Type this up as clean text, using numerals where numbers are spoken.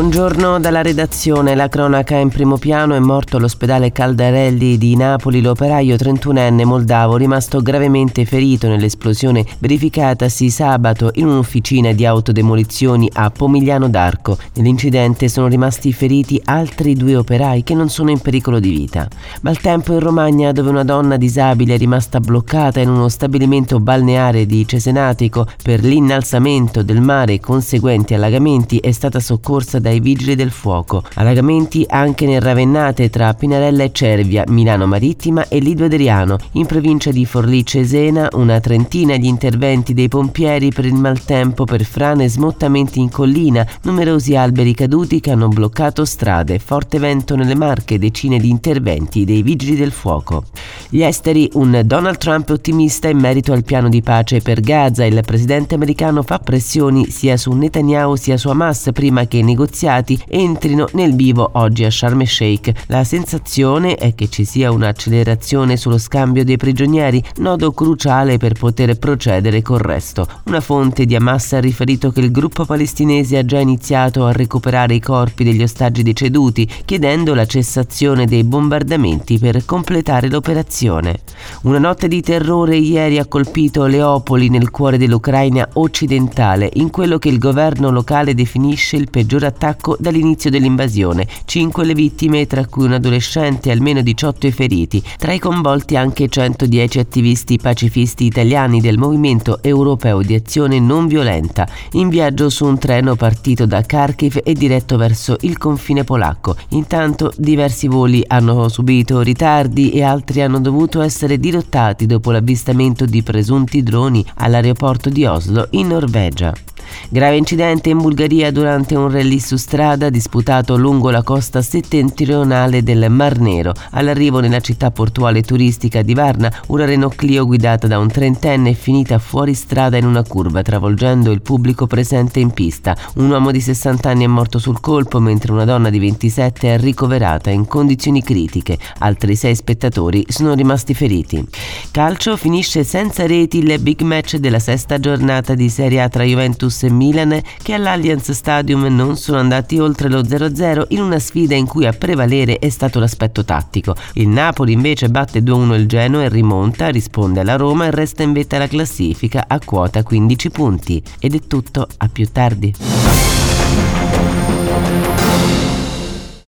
Buongiorno dalla redazione. La cronaca in primo piano. È morto all'ospedale Caldarelli di Napoli l'operaio 31enne moldavo rimasto gravemente ferito nell'esplosione verificatasi sabato in un'officina di autodemolizioni a Pomigliano d'Arco. Nell'incidente sono rimasti feriti altri 2 operai che non sono in pericolo di vita. Maltempo in Romagna, dove una donna disabile è rimasta bloccata in uno stabilimento balneare di Cesenatico per l'innalzamento del mare conseguenti allagamenti è stata soccorsa dai vigili del fuoco. Allagamenti anche nel Ravennate tra Pinarella e Cervia, Milano Marittima e Lido Adriano. In provincia di Forlì Cesena una trentina di interventi dei pompieri per il maltempo per frane e smottamenti in collina, numerosi alberi caduti che hanno bloccato strade, forte vento nelle Marche, decine di interventi dei vigili del fuoco. Gli esteri, un Donald Trump ottimista in merito al piano di pace per Gaza. Il presidente americano fa pressioni sia su Netanyahu sia su Hamas prima che i negoziati entrino nel vivo oggi a Sharm el-Sheikh. La sensazione è che ci sia un'accelerazione sullo scambio dei prigionieri, nodo cruciale per poter procedere col resto. Una fonte di Hamas ha riferito che il gruppo palestinese ha già iniziato a recuperare i corpi degli ostaggi deceduti, chiedendo la cessazione dei bombardamenti per completare l'operazione. Una notte di terrore ieri ha colpito Leopoli, nel cuore dell'Ucraina occidentale, in quello che il governo locale definisce il peggior attacco dall'inizio dell'invasione. 5 le vittime, tra cui un adolescente e almeno 18 i feriti. Tra i coinvolti anche 110 attivisti pacifisti italiani del Movimento Europeo di Azione Non Violenta, in viaggio su un treno partito da Kharkiv e diretto verso il confine polacco. Intanto diversi voli hanno subito ritardi e altri hanno dovuto essere dirottati dopo l'avvistamento di presunti droni all'aeroporto di Oslo in Norvegia. Grave incidente in Bulgaria durante un rally su strada disputato lungo la costa settentrionale del Mar Nero. All'arrivo nella città portuale turistica di Varna, una Renault Clio guidata da un trentenne è finita fuori strada in una curva, travolgendo il pubblico presente in pista. Un uomo di 60 anni è morto sul colpo, mentre una donna di 27 è ricoverata in condizioni critiche. Altri 6 spettatori sono rimasti feriti. Calcio, finisce senza reti il big match della 6ª giornata di Serie A tra Juventus e Milan, che all'Allianz Stadium non sono andati oltre lo 0-0 in una sfida in cui a prevalere è stato l'aspetto tattico. Il Napoli invece batte 2-1 il Genoa e rimonta, risponde alla Roma e resta in vetta alla classifica a quota 15 punti. Ed è tutto, a più tardi.